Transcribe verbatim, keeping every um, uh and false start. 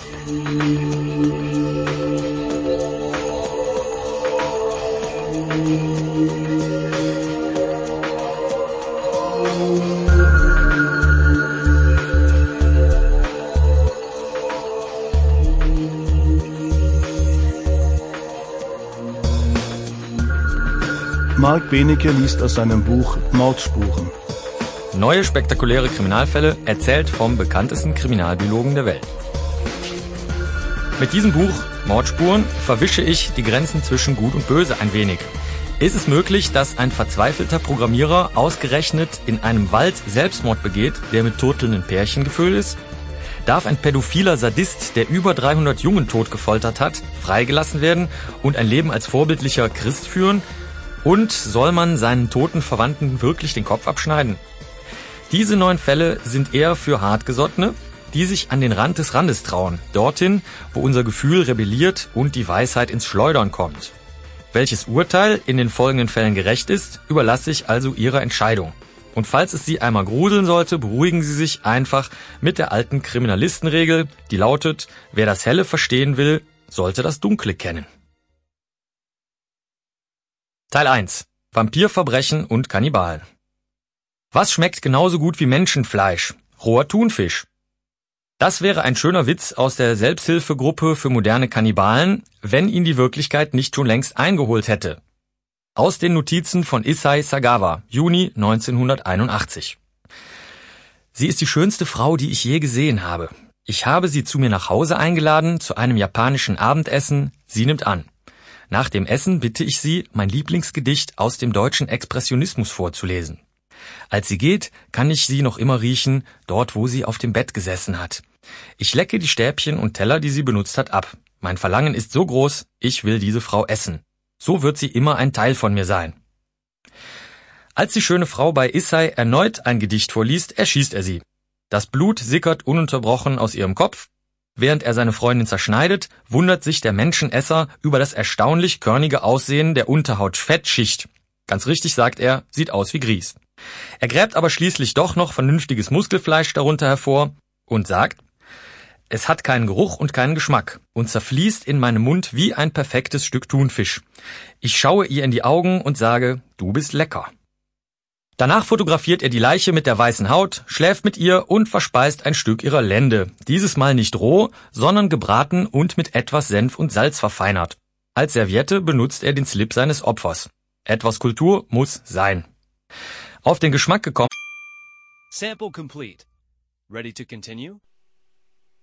Mark Benecke liest aus seinem Buch Mordspuren. Neue spektakuläre Kriminalfälle, erzählt vom bekanntesten Kriminalbiologen der Welt. Mit diesem Buch, Mordspuren, verwische ich die Grenzen zwischen Gut und Böse ein wenig. Ist es möglich, dass ein verzweifelter Programmierer ausgerechnet in einem Wald Selbstmord begeht, der mit turtelnden Pärchen gefüllt ist? Darf ein pädophiler Sadist, der über dreihundert Jungen totgefoltert hat, freigelassen werden und ein Leben als vorbildlicher Christ führen? Und soll man seinen toten Verwandten wirklich den Kopf abschneiden? Diese neun Fälle sind eher für Hartgesottene, die sich an den Rand des Randes trauen, dorthin, wo unser Gefühl rebelliert und die Weisheit ins Schleudern kommt. Welches Urteil in den folgenden Fällen gerecht ist, überlasse ich also Ihrer Entscheidung. Und falls es Sie einmal gruseln sollte, beruhigen Sie sich einfach mit der alten Kriminalistenregel, die lautet, wer das Helle verstehen will, sollte das Dunkle kennen. Teil eins. Vampirverbrechen und Kannibalen. Was schmeckt genauso gut wie Menschenfleisch? Roher Thunfisch. Das wäre ein schöner Witz aus der Selbsthilfegruppe für moderne Kannibalen, wenn ihn die Wirklichkeit nicht schon längst eingeholt hätte. Aus den Notizen von Issei Sagawa, Juni neunzehnhunderteinundachtzig. Sie ist die schönste Frau, die ich je gesehen habe. Ich habe sie zu mir nach Hause eingeladen, zu einem japanischen Abendessen. Sie nimmt an. Nach dem Essen bitte ich sie, mein Lieblingsgedicht aus dem deutschen Expressionismus vorzulesen. Als sie geht, kann ich sie noch immer riechen, dort wo sie auf dem Bett gesessen hat. Ich lecke die Stäbchen und Teller, die sie benutzt hat, ab. Mein Verlangen ist so groß, ich will diese Frau essen. So wird sie immer ein Teil von mir sein. Als die schöne Frau bei Issei erneut ein Gedicht vorliest, erschießt er sie. Das Blut sickert ununterbrochen aus ihrem Kopf. Während er seine Freundin zerschneidet, wundert sich der Menschenesser über das erstaunlich körnige Aussehen der Unterhautfettschicht. Ganz richtig, sagt er, sieht aus wie Grieß. Er gräbt aber schließlich doch noch vernünftiges Muskelfleisch darunter hervor und sagt, es hat keinen Geruch und keinen Geschmack und zerfließt in meinem Mund wie ein perfektes Stück Thunfisch. Ich schaue ihr in die Augen und sage, du bist lecker. Danach fotografiert er die Leiche mit der weißen Haut, schläft mit ihr und verspeist ein Stück ihrer Lende. Dieses Mal nicht roh, sondern gebraten und mit etwas Senf und Salz verfeinert. Als Serviette benutzt er den Slip seines Opfers. Etwas Kultur muss sein. Auf den Geschmack gekommen. Sample complete. Ready to continue?